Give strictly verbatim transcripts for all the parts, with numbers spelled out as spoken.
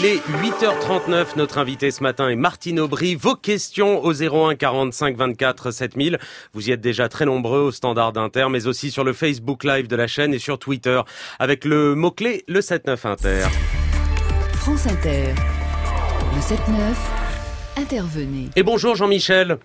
Il est huit heures trente-neuf. Notre invité ce matin est Martine Aubry. Vos questions au zéro un quarante-cinq vingt-quatre sept mille. Vous y êtes déjà très nombreux au standard d'Inter, mais aussi sur le Facebook Live de la chaîne et sur Twitter avec le mot-clé le sept neuf Inter. France Inter. Le sept neuf. Intervenez. Et bonjour Jean-Michel.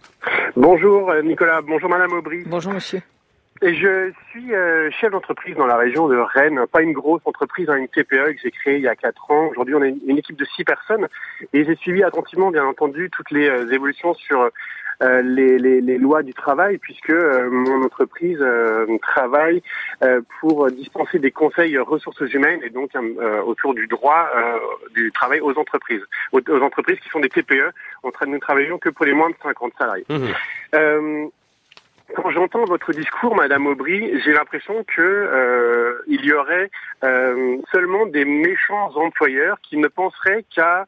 Bonjour Nicolas, bonjour Madame Aubry. Bonjour monsieur. Et je suis euh, chef d'entreprise dans la région de Rennes, pas une grosse entreprise, hein, une T P E que j'ai créée il y a quatre ans. Aujourd'hui, on est une, une équipe de six personnes et j'ai suivi attentivement, bien entendu, toutes les euh, évolutions sur euh, les, les, les lois du travail, puisque euh, mon entreprise euh, travaille euh, pour dispenser des conseils ressources humaines et donc euh, autour du droit euh, du travail aux entreprises, aux, aux entreprises qui sont des T P E. On tra- nous ne travaillons que pour les moins de cinquante salariés. Mmh. Euh, Quand j'entends votre discours, Madame Aubry, j'ai l'impression que euh, il y aurait euh, seulement des méchants employeurs qui ne penseraient qu'à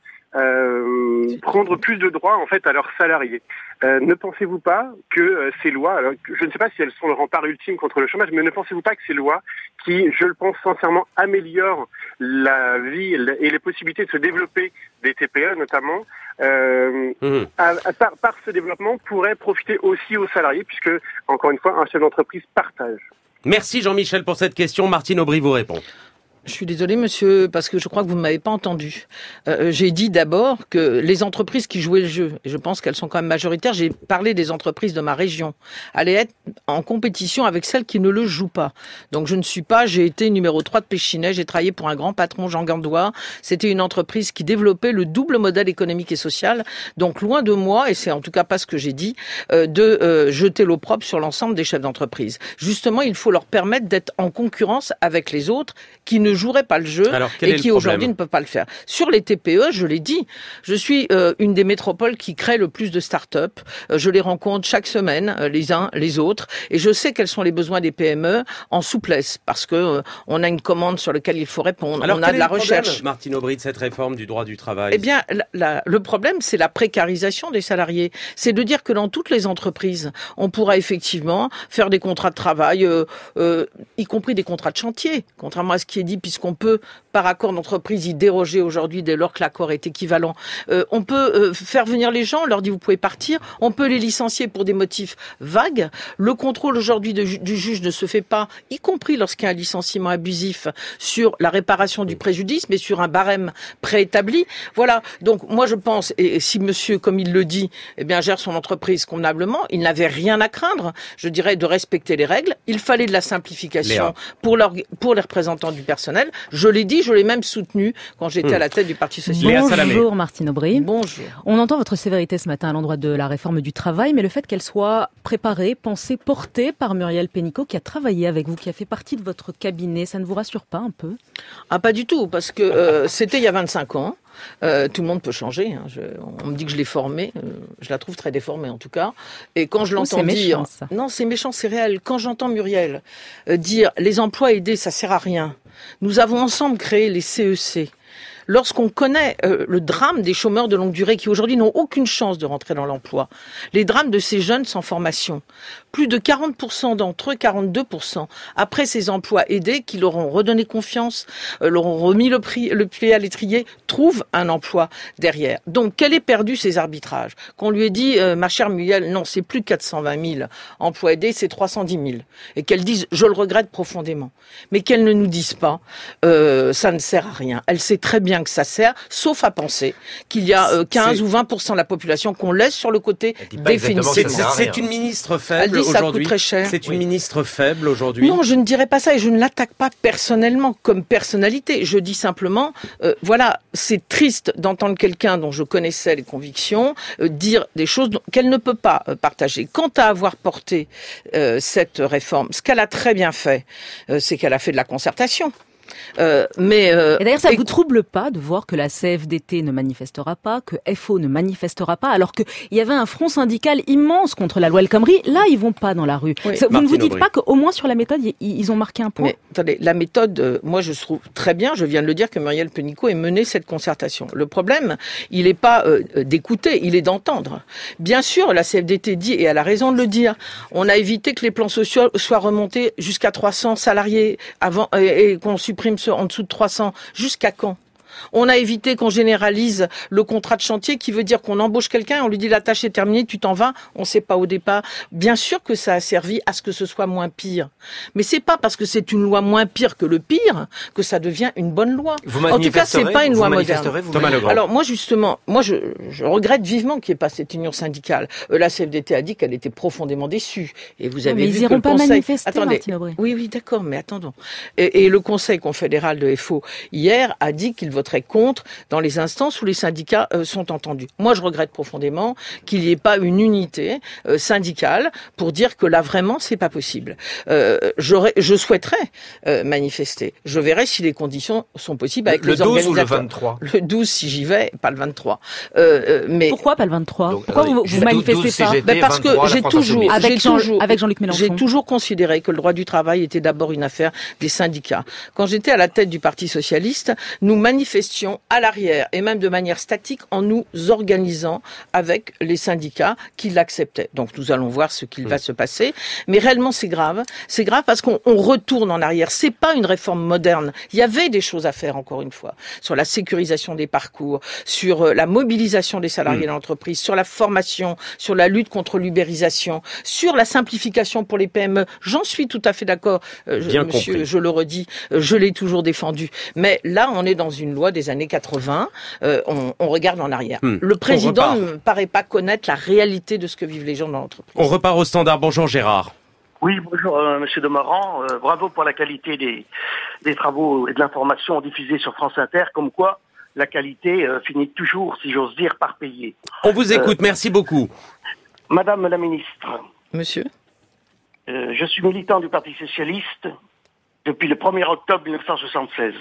euh, prendre plus de droits en fait à leurs salariés. Euh, ne pensez-vous pas que euh, ces lois, alors, je ne sais pas si elles sont le rempart ultime contre le chômage, mais ne pensez-vous pas que ces lois, qui, je le pense sincèrement, améliorent la vie et les possibilités de se développer des T P E notamment, euh, mmh. à, à, par, par ce développement pourraient profiter aussi aux salariés, puisque, encore une fois, un chef d'entreprise partage. Merci Jean-Michel pour cette question. Martine Aubry vous répond. Je suis désolée, monsieur, parce que je crois que vous ne m'avez pas entendu. Euh, j'ai dit d'abord que les entreprises qui jouaient le jeu, et je pense qu'elles sont quand même majoritaires, j'ai parlé des entreprises de ma région, allaient être en compétition avec celles qui ne le jouent pas. Donc je ne suis pas, j'ai été numéro trois de Péchinet, j'ai travaillé pour un grand patron, Jean Gandois. C'était une entreprise qui développait le double modèle économique et social. Donc loin de moi, et c'est en tout cas pas ce que j'ai dit, euh, de euh, jeter l'opprobre sur l'ensemble des chefs d'entreprise. Justement, il faut leur permettre d'être en concurrence avec les autres qui ne joueraient pas le jeu. Alors, et qui aujourd'hui ne peuvent pas le faire. Sur les T P E, je l'ai dit, je suis euh, une des métropoles qui crée le plus de start-up. Euh, je les rencontre chaque semaine, euh, les uns, les autres, et je sais quels sont les besoins des P M E en souplesse, parce que euh, on a une commande sur laquelle il faut répondre. Alors, on a de la recherche. Problème, Martine Aubry, de cette réforme du droit du travail? Eh bien, la, la, le problème, c'est la précarisation des salariés. C'est de dire que dans toutes les entreprises, on pourra effectivement faire des contrats de travail, euh, euh, y compris des contrats de chantier, contrairement à ce qui est dit, puisqu'on peut, par accord d'entreprise, y déroger aujourd'hui dès lors que l'accord est équivalent. Euh, on peut euh, faire venir les gens, on leur dit vous pouvez partir, on peut les licencier pour des motifs vagues. Le contrôle aujourd'hui de, du juge ne se fait pas, y compris lorsqu'il y a un licenciement abusif, sur la réparation du préjudice, mais sur un barème préétabli. Voilà, donc moi je pense, et si monsieur, comme il le dit, eh bien gère son entreprise convenablement, il n'avait rien à craindre, je dirais, de respecter les règles. Il fallait de la simplification pour, leur, pour les représentants du personnel. Je l'ai dit, je l'ai même soutenu quand j'étais mmh. à la tête du Parti socialiste. Bonjour Martine Aubry. Bonjour. On entend votre sévérité ce matin à l'endroit de la réforme du travail, mais le fait qu'elle soit préparée, pensée, portée par Muriel Pénicaud, qui a travaillé avec vous, qui a fait partie de votre cabinet, ça ne vous rassure pas un peu? Ah, pas du tout, parce que euh, c'était il y a vingt-cinq ans. Euh, tout le monde peut changer. Hein. Je, on me dit que je l'ai formée. Euh, je la trouve très déformée en tout cas. Et quand je l'entends oh, c'est dire, méchant, ça. non, c'est méchant, c'est réel. Quand j'entends Muriel euh, dire les emplois aidés, ça sert à rien. Nous avons ensemble créé les C E C. Lorsqu'on connaît euh, le drame des chômeurs de longue durée qui aujourd'hui n'ont aucune chance de rentrer dans l'emploi, les drames de ces jeunes sans formation, plus de quarante pour cent d'entre eux, quarante-deux pour cent, après ces emplois aidés qui leur ont redonné confiance, euh, leur ont remis le, prix, le pied à l'étrier, trouvent un emploi derrière. Donc, qu'elle ait perdu ces arbitrages, qu'on lui ait dit, euh, ma chère Muriel, non, c'est plus quatre cent vingt mille emplois aidés, c'est trois cent dix mille. Et qu'elle dise, je le regrette profondément. Mais qu'elle ne nous dise pas, euh, ça ne sert à rien. Elle sait très bien que ça sert, sauf à penser qu'il y a euh, quinze c'est... ou vingt pour cent de la population qu'on laisse sur le côté définitivement. C'est, c'est, c'est une ministre faible aujourd'hui. Ça coûte très cher. C'est une oui. ministre faible aujourd'hui. Non, je ne dirais pas ça et je ne l'attaque pas personnellement comme personnalité. Je dis simplement, euh, voilà, c'est triste d'entendre quelqu'un dont je connaissais les convictions euh, dire des choses dont, qu'elle ne peut pas euh, partager. Quant à avoir porté euh, cette réforme, ce qu'elle a très bien fait, euh, c'est qu'elle a fait de la concertation. Euh, mais euh, et d'ailleurs, ça ne vous trouble pas de voir que la C F D T ne manifestera pas, que F O ne manifestera pas, alors qu'il y avait un front syndical immense contre la loi El Khomri. Là, ils vont pas dans la rue. Oui. Ça, vous Martine ne vous dites Aubry. Pas qu'au moins sur la méthode, ils ont marqué un point? Mais attendez, la méthode, euh, moi je trouve très bien, je viens de le dire, que Muriel Pénicaud ait mené cette concertation. Le problème, il n'est pas euh, d'écouter, il est d'entendre. Bien sûr, la C F D T dit, et elle a raison de le dire, on a évité que les plans sociaux soient remontés jusqu'à trois cents salariés avant et, et qu'on supprime ceux en dessous de trois cents. Jusqu'à quand ? On a évité qu'on généralise le contrat de chantier qui veut dire qu'on embauche quelqu'un, on lui dit la tâche est terminée, tu t'en vas, on ne sait pas au départ. Bien sûr que ça a servi à ce que ce soit moins pire. Mais c'est pas parce que c'est une loi moins pire que le pire que ça devient une bonne loi. Vous en tout cas, c'est pas une loi moderne. Thomas Legrand. Alors moi justement, moi je, je regrette vivement qu'il n'y ait pas cette union syndicale. Euh, la C F D T a dit qu'elle était profondément déçue. Et vous avez mais vu ils que iront le pas Conseil... manifester, Attendez. Martine Aubry. Oui, oui, d'accord, mais attendons. Et, et le Conseil confédéral de F O hier a dit qu'il voterait contre dans les instances où les syndicats euh, sont entendus. Moi, je regrette profondément qu'il n'y ait pas une unité euh, syndicale pour dire que là vraiment c'est pas possible. Euh, j'aurais, je souhaiterais euh, manifester. Je verrai si les conditions sont possibles avec le les douze organisateurs. ou le vingt-trois Le douze si j'y vais, pas le vingt-trois. Euh, euh, mais pourquoi pas le vingt-trois? Donc, Pourquoi attendez, vous, vous manifestez douze pas? C G T, ben parce que vingt-trois, la j'ai France toujours, Insoumise. Avec j'ai Jean- toujours, avec Jean-Luc Mélenchon. j'ai toujours considéré que le droit du travail était d'abord une affaire des syndicats. Quand j'étais à la tête du Parti socialiste, nous manifestions à l'arrière et même de manière statique en nous organisant avec les syndicats qui l'acceptaient. Donc nous allons voir ce qu'il va se passer. Mais réellement c'est grave. C'est grave parce qu'on on retourne en arrière. C'est pas une réforme moderne. Il y avait des choses à faire encore une fois sur la sécurisation des parcours, sur euh, la mobilisation des salariés dans l'entreprise, sur la formation, sur la lutte contre l'ubérisation, sur la simplification pour les P M E. J'en suis tout à fait d'accord, euh, je, Bien monsieur, compris. je le redis, euh, je l'ai toujours défendu. Mais là, on est dans une loi des années quatre-vingts, euh, on, on regarde en arrière. Hmm. Le président On repart. ne me paraît pas connaître la réalité de ce que vivent les gens dans l'entreprise. On repart au standard. Bonjour Gérard. Oui, bonjour euh, Monsieur Demorand. Euh, bravo pour la qualité des, des travaux et de l'information diffusée sur France Inter, comme quoi la qualité euh, finit toujours, si j'ose dire, par payer. On vous écoute, merci beaucoup. Madame la ministre, Monsieur euh, je suis militant du Parti socialiste depuis le premier octobre mille neuf cent soixante-seize.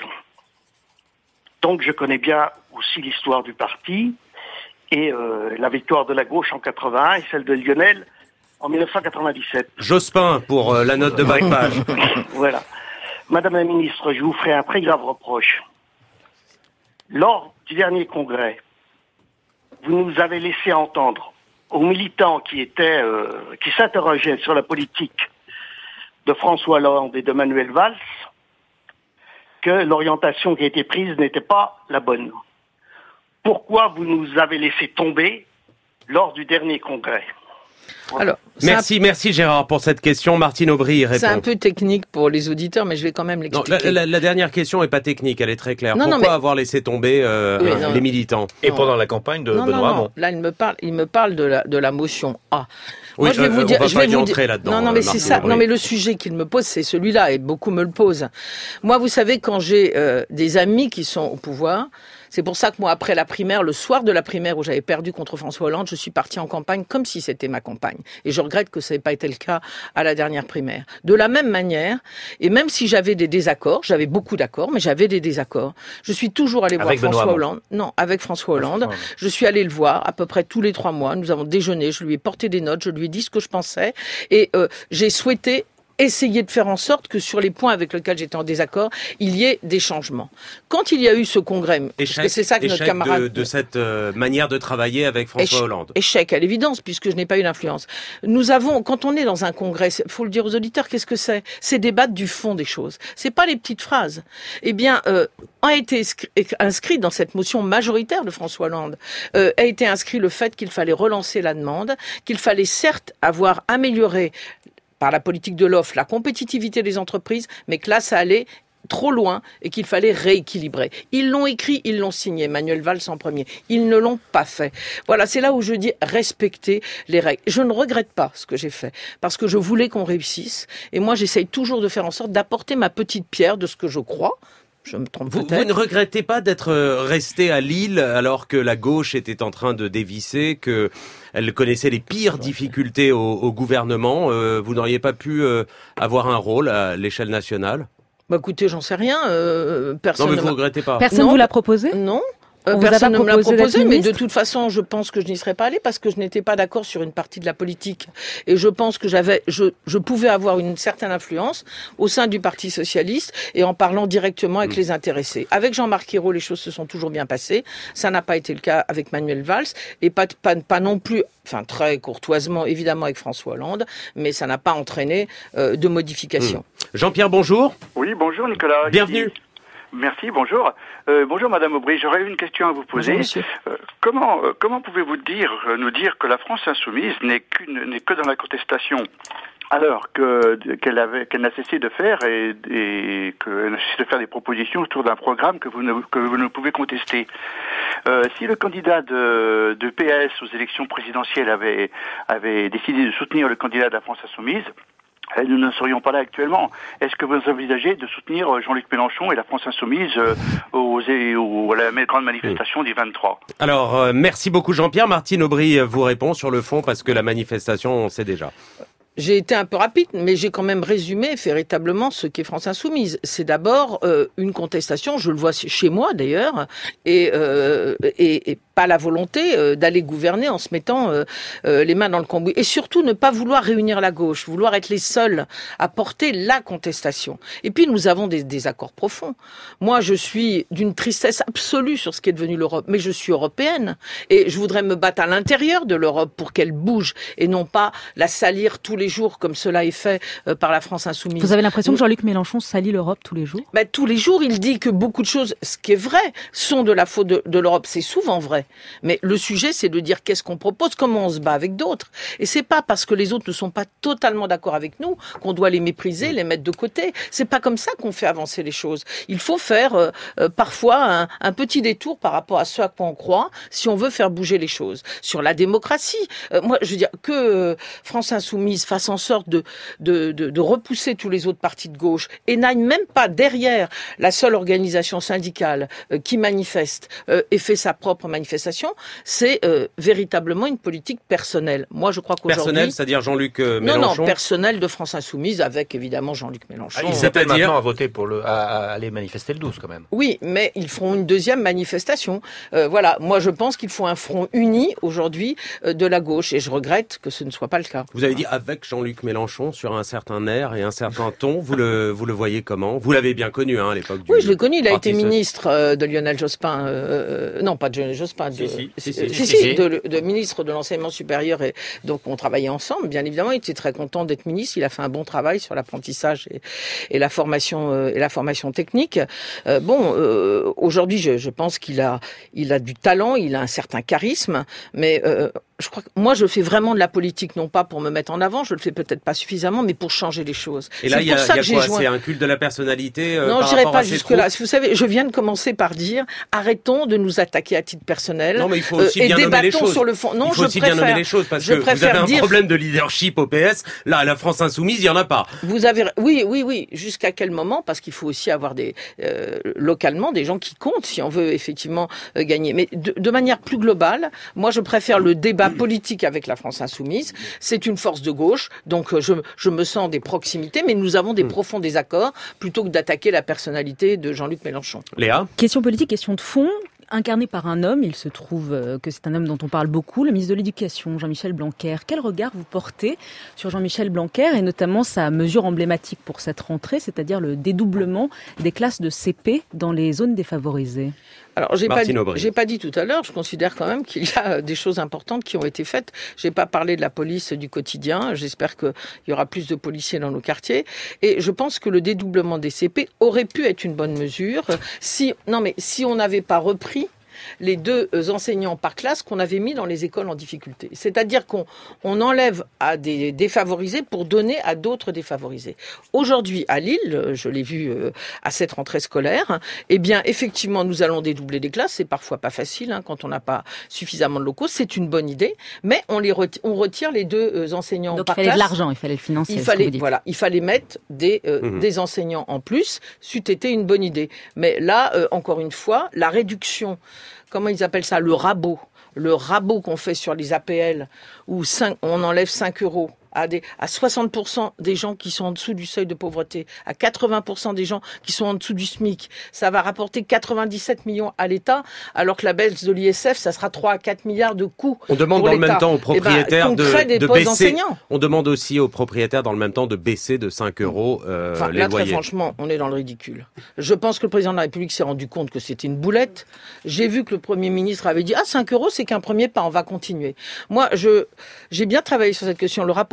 Donc je connais bien aussi l'histoire du parti et euh, la victoire de la gauche en quatre-vingt-un et celle de Lionel en mille neuf cent quatre-vingt-dix-sept. Jospin pour euh, la note de bas de page. Voilà. Madame la ministre, je vous ferai un très grave reproche. Lors du dernier congrès, vous nous avez laissé entendre aux militants qui étaient, euh, qui s'interrogeaient sur la politique de François Hollande et de Manuel Valls, que l'orientation qui a été prise n'était pas la bonne. Pourquoi vous nous avez laissé tomber lors du dernier congrès ? Alors, Merci, un... merci Gérard pour cette question. Martine Aubry répond. C'est un peu technique pour les auditeurs, mais je vais quand même Non, l'expliquer. la, la, la dernière question est pas technique, elle est très claire. Non, non, Pourquoi mais- avoir laissé tomber euh, Oui, euh, non. les militants? Et Non. pendant la campagne de non, Benoît non, non. Hamon. Là, il me parle, il me parle de la, de la motion A. Oui, Moi, je vais euh, vous on dire, va je pas vais y vous entrer dire- là-dedans, Non, non, euh, mais c'est Martine ça. Aubry. Non, mais le sujet qu'il me pose, c'est celui-là, et beaucoup me le posent. Moi, vous savez, quand j'ai euh, des amis qui sont au pouvoir, c'est pour ça que moi, après la primaire, le soir de la primaire où j'avais perdu contre François Hollande, je suis partie en campagne comme si c'était ma campagne. Et je regrette que ça n'ait pas été le cas à la dernière primaire. De la même manière, et même si j'avais des désaccords, j'avais beaucoup d'accords, mais j'avais des désaccords, je suis toujours allée voir Avec Benoît François Hamon. Hollande. Non, avec François Hollande. François Hollande. Je suis allée le voir à peu près tous les trois mois. Nous avons déjeuné, je lui ai porté des notes, je lui ai dit ce que je pensais. Et euh, j'ai souhaité essayer de faire en sorte que sur les points avec lesquels j'étais en désaccord, il y ait des changements. Quand il y a eu ce congrès, parce Échec, que c'est ça que notre échec camarade... de, de cette euh, manière de travailler avec François Échec- Hollande. Échec à l'évidence, puisque je n'ai pas eu l'influence. Nous avons, quand on est dans un congrès, il faut le dire aux auditeurs, qu'est-ce que c'est ? C'est débattre du fond des choses. C'est pas les petites phrases. Eh bien, euh, a été inscrit- inscrit dans cette motion majoritaire de François Hollande, euh, a été inscrit le fait qu'il fallait relancer la demande, qu'il fallait certes avoir amélioré par la politique de l'offre la compétitivité des entreprises, mais que là, ça allait trop loin et qu'il fallait rééquilibrer. Ils l'ont écrit, ils l'ont signé, Manuel Valls en premier. Ils ne l'ont pas fait. Voilà, c'est là où je dis respecter les règles. Je ne regrette pas ce que j'ai fait, parce que je voulais qu'on réussisse. Et moi, j'essaye toujours de faire en sorte d'apporter ma petite pierre de ce que je crois. Je me trompe Vous, peut-être. vous ne regrettez pas d'être euh, resté à Lille alors que la gauche était en train de dévisser, que elle connaissait les pires difficultés au, au gouvernement. Euh, vous n'auriez pas pu euh, avoir un rôle à l'échelle nationale? Bah écoutez, j'en sais rien. Euh, personne Non, mais ne vous m'a- regrettez pas. Personne Non. vous l'a proposé? Non. Euh, On vous a personne pas ne me l'a proposé d'être proposé, mais de ministre toute façon, je pense que je n'y serais pas allée parce que je n'étais pas d'accord sur une partie de la politique. Et je pense que j'avais, je, je pouvais avoir une certaine influence au sein du Parti socialiste et en parlant directement avec les intéressés. Avec Jean-Marc Ayrault, les choses se sont toujours bien passées. Ça n'a pas été le cas avec Manuel Valls et pas, pas, pas non plus, enfin très courtoisement évidemment avec François Hollande, mais ça n'a pas entraîné euh, de modification. Jean-Pierre, bonjour. Oui, bonjour Nicolas. Bienvenue. Ici. Merci, bonjour. Euh, bonjour Madame Aubry, j'aurais une question à vous poser. Bonjour, euh, comment euh, comment pouvez-vous dire euh, nous dire que la France insoumise n'est qu'une n'est que dans la contestation, alors que qu'elle avait qu'elle n'a cessé de faire et, et qu'elle n'a cessé de faire des propositions autour d'un programme que vous ne que vous ne pouvez contester. Euh, si le candidat de de P S aux élections présidentielles avait avait décidé de soutenir le candidat de la France insoumise, nous ne serions pas là actuellement. Est-ce que vous envisagez de soutenir Jean-Luc Mélenchon et la France insoumise euh, aux, aux, à la grande manifestation du vingt-trois ? Alors, euh, merci beaucoup Jean-Pierre. Martine Aubry vous répond sur le fond parce que la manifestation, on sait déjà. J'ai été un peu rapide, mais j'ai quand même résumé véritablement ce qu'est France Insoumise. C'est d'abord euh, une contestation, je le vois chez moi d'ailleurs, et, euh, et, et pas la volonté euh, d'aller gouverner en se mettant euh, euh, les mains dans le cambouis. Et surtout ne pas vouloir réunir la gauche, vouloir être les seuls à porter la contestation. Et puis nous avons des désaccords profonds. Moi je suis d'une tristesse absolue sur ce qui est devenu l'Europe, mais je suis européenne. Et je voudrais me battre à l'intérieur de l'Europe pour qu'elle bouge et non pas la salir tous les jours comme cela est fait euh, par la France insoumise. Vous avez l'impression que Jean-Luc Mélenchon salit l'Europe tous les jours ? Ben, tous les jours, il dit que beaucoup de choses, ce qui est vrai, sont de la faute de, de l'Europe. C'est souvent vrai. Mais le sujet, c'est de dire qu'est-ce qu'on propose, comment on se bat avec d'autres. Et c'est pas parce que les autres ne sont pas totalement d'accord avec nous qu'on doit les mépriser, les mettre de côté. C'est pas comme ça qu'on fait avancer les choses. Il faut faire euh, euh, parfois un, un petit détour par rapport à ce à quoi on croit, si on veut faire bouger les choses. Sur la démocratie, euh, moi, je veux dire que euh, France insoumise fasse en sorte de, de, de, de repousser tous les autres partis de gauche et n'aille même pas derrière la seule organisation syndicale euh, qui manifeste euh, et fait sa propre manifestation, c'est euh, véritablement une politique personnelle. Moi, je crois qu'aujourd'hui... Personnelle, c'est-à-dire Jean-Luc euh, Mélenchon. Non, non, personnelle de France Insoumise avec évidemment Jean-Luc Mélenchon. Ah, ils appellent maintenant à voter pour le, à, à aller manifester le douze quand même. Oui, mais ils feront une deuxième manifestation. Euh, voilà, moi je pense qu'il faut un front uni aujourd'hui euh, de la gauche et je regrette que ce ne soit pas le cas. Vous avez dit avec Jean-Luc Mélenchon sur un certain air et un certain ton. Vous le vous le voyez comment ? Vous l'avez bien connu hein, à l'époque du... Oui, je l'ai connu. Il a été Parti ministre euh, de Lionel Jospin. Euh, non, pas de Lionel Jospin. De, si, si, si, si, si, si, si, si. De, de ministre de l'enseignement supérieur. Et donc on travaillait ensemble. Bien évidemment, il était très content d'être ministre. Il a fait un bon travail sur l'apprentissage et, et la formation euh, et la formation technique. Euh, bon, euh, aujourd'hui, je, je pense qu'il a il a du talent, il a un certain charisme, mais euh, je crois que moi, je fais vraiment de la politique, non pas pour me mettre en avant, je le fais peut-être pas suffisamment, mais pour changer les choses. Et là, il y a, ça y a que quoi joint... C'est un culte de la personnalité euh, Non, par je n'irai pas jusque-là. troupes. Vous savez, je viens de commencer par dire, arrêtons de nous attaquer à titre personnel. Non, mais il faut aussi euh, bien et nommer les choses. Sur le fond. Non, il faut je aussi préfère, bien nommer les choses, parce je que vous avez un dire... problème de leadership au P S. Là, à la France Insoumise, il y en a pas. Vous avez, oui, oui, oui. Jusqu'à quel moment? Parce qu'il faut aussi avoir des, euh, localement, des gens qui comptent si on veut effectivement euh, gagner. Mais de, de manière plus globale, moi, je préfère le débat politique avec la France Insoumise. C'est une force de gauche, donc je, je me sens des proximités, mais nous avons des profonds désaccords plutôt que d'attaquer la personnalité de Jean-Luc Mélenchon. Léa ? Question politique, question de fond. Incarné par un homme, il se trouve que c'est un homme dont on parle beaucoup, le ministre de l'Éducation, Jean-Michel Blanquer. Quel regard vous portez sur Jean-Michel Blanquer et notamment sa mesure emblématique pour cette rentrée, c'est-à-dire le dédoublement des classes de C P dans les zones défavorisées ? Alors, j'ai pas, dit, j'ai pas dit tout à l'heure, je considère quand même qu'il y a des choses importantes qui ont été faites. J'ai pas parlé de la police du quotidien. J'espère qu'il y aura plus de policiers dans nos quartiers. Et je pense que le dédoublement des C P aurait pu être une bonne mesure si, non mais, si on n'avait pas repris les deux enseignants par classe qu'on avait mis dans les écoles en difficulté. C'est-à-dire qu'on on enlève à des défavorisés pour donner à d'autres défavorisés. Aujourd'hui, à Lille, je l'ai vu à cette rentrée scolaire, eh bien, effectivement, nous allons dédoubler des classes. C'est parfois pas facile hein, quand on n'a pas suffisamment de locaux. C'est une bonne idée, mais on, les retire, on retire les deux enseignants Donc, par classe. Donc, il fallait de l'argent, il fallait le financer. Il fallait, voilà, il fallait mettre des, euh, mmh. des enseignants en plus. C'eût été une bonne idée. Mais là, euh, encore une fois, la réduction... Comment ils appellent ça ? Le rabot. Le rabot qu'on fait sur les A P L, où cinq, on enlève cinq euros à, des, à soixante pour cent des gens qui sont en dessous du seuil de pauvreté, à quatre-vingts pour cent des gens qui sont en dessous du SMIC. Ça va rapporter quatre-vingt-dix-sept millions à l'État, alors que la baisse de l'I S F, ça sera trois à quatre milliards de coûts. On demande pour dans l'État. le même temps aux propriétaires eh ben, de, de baisser. Enseignants. On demande aussi aux propriétaires dans le même temps de baisser de cinq euros euh, enfin, les là, loyers. Très franchement, on est dans le ridicule. Je pense que le président de la République s'est rendu compte que c'était une boulette. J'ai vu que le Premier ministre avait dit « Ah, cinq euros, c'est qu'un premier pas, on va continuer ». Moi, je, j'ai bien travaillé sur cette question. Le rapport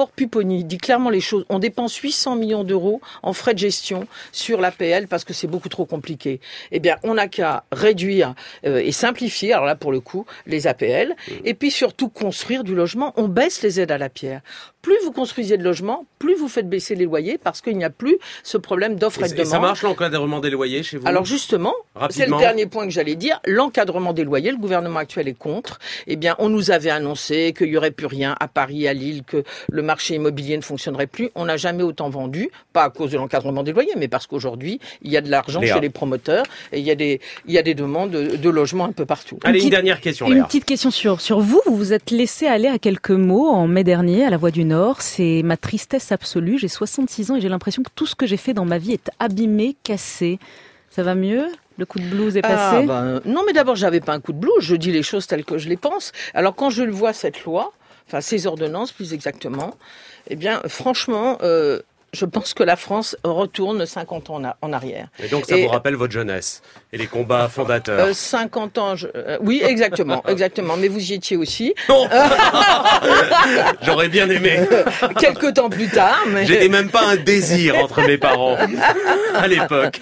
rapport Pupponi dit clairement les choses. On dépense huit cents millions d'euros en frais de gestion sur l'A P L parce que c'est beaucoup trop compliqué. Eh bien, on n'a qu'à réduire euh, et simplifier, alors là, pour le coup, les A P L. Et puis, surtout, construire du logement. On baisse les aides à la pierre. Plus vous construisez de logements, plus vous faites baisser les loyers parce qu'il n'y a plus ce problème d'offre et, et de demande. Et ça marche l'encadrement des loyers chez vous? Alors justement, Rapidement. C'est le dernier point que j'allais dire. L'encadrement des loyers, le gouvernement actuel est contre. Eh bien, on nous avait annoncé qu'il y aurait plus rien à Paris, à Lille, que le marché immobilier ne fonctionnerait plus. On n'a jamais autant vendu, pas à cause de l'encadrement des loyers, mais parce qu'aujourd'hui, il y a de l'argent Léa. chez les promoteurs et il y a des, il y a des demandes de, de logements un peu partout. Allez, une, une petite, dernière question, Léa. Une petite question sur, sur vous. Vous vous êtes laissé aller à quelques mots en mai dernier à la Voix du Nord. C'est ma tristesse absolue. J'ai soixante-six ans et j'ai l'impression que tout ce que j'ai fait dans ma vie est abîmé, cassé. Ça va mieux ? Le coup de blues est passé? ah, ben, Non, mais d'abord, j'avais pas un coup de blues. Je dis les choses telles que je les pense. Alors, quand je le vois, cette loi, enfin, ces ordonnances, plus exactement, eh bien, franchement, euh, je pense que la France retourne cinquante ans en arrière. Et donc, ça et, vous rappelle votre jeunesse et les combats fondateurs. Euh, cinquante ans, je, euh, oui, exactement, exactement. Mais vous y étiez aussi. Non. J'aurais bien aimé. Quelques temps plus tard, mais... J'étais même pas un désir entre mes parents à l'époque.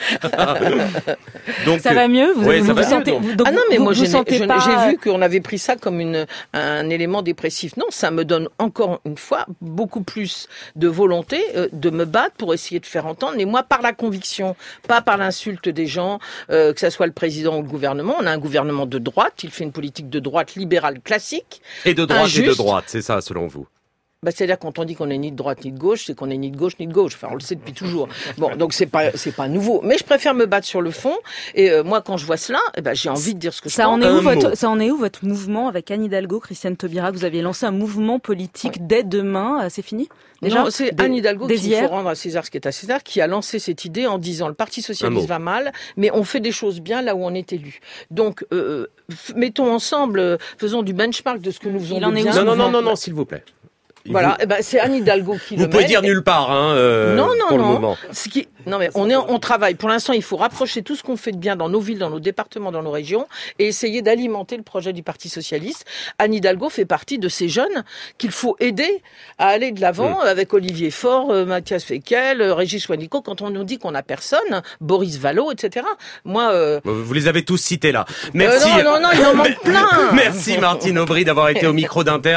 Donc, ça va mieux? Vous, oui, vous, ça vous va sentez, mieux, Ah non, mais vous, moi, vous j'ai, sentez je, pas... j'ai vu qu'on avait pris ça comme une, un élément dépressif. Non, ça me donne encore une fois beaucoup plus de volonté euh, de me battre pour essayer de faire entendre, mais moi par la conviction, pas par l'insulte des gens, euh, que ça soit le président ou le gouvernement. On a un gouvernement de droite, il fait une politique de droite libérale classique. Et de droite injuste. et de droite, c'est ça selon vous? Bah, c'est-à-dire quand on dit qu'on est ni de droite ni de gauche, c'est qu'on est ni de gauche ni de gauche. Enfin, on le sait depuis toujours. Bon, donc c'est pas c'est pas nouveau. Mais je préfère me battre sur le fond. Et euh, moi, quand je vois cela, eh ben j'ai envie de dire ce que ça je en pense. Est où votre, ça en est où votre mouvement avec Anne Hidalgo, Christiane Taubira? Vous aviez lancé un mouvement politique oui. dès demain. C'est fini? Déjà, non, c'est Anne Hidalgo qu'il hier. faut rendre à César ce qui est à César, qui a lancé cette idée en disant le Parti socialiste va mal, mais on fait des choses bien là où on est élu. Donc, euh, mettons ensemble, faisons du benchmark de ce que nous faisons. Il en de est bien. où, non, non, non, non, non, s'il vous plaît. Voilà, vous... eh ben c'est Anne Hidalgo qui vous le pouvez mène. dire nulle part, hein, euh, non, non, pour non. le moment. Ce qui... Non, mais on est, on travaille. Pour l'instant, il faut rapprocher tout ce qu'on fait de bien dans nos villes, dans nos départements, dans nos régions, et essayer d'alimenter le projet du Parti socialiste. Anne Hidalgo fait partie de ces jeunes qu'il faut aider à aller de l'avant, mmh. avec Olivier Faure, euh, Mathias Fekkel, euh, Régis Juanico. Quand on nous dit qu'on n'a personne, Boris Vallaud, et cetera. Moi, euh... vous les avez tous cités là. Merci. Euh, non, non, non, il en manque plein. Merci Martine Aubry d'avoir été au micro d'Inter.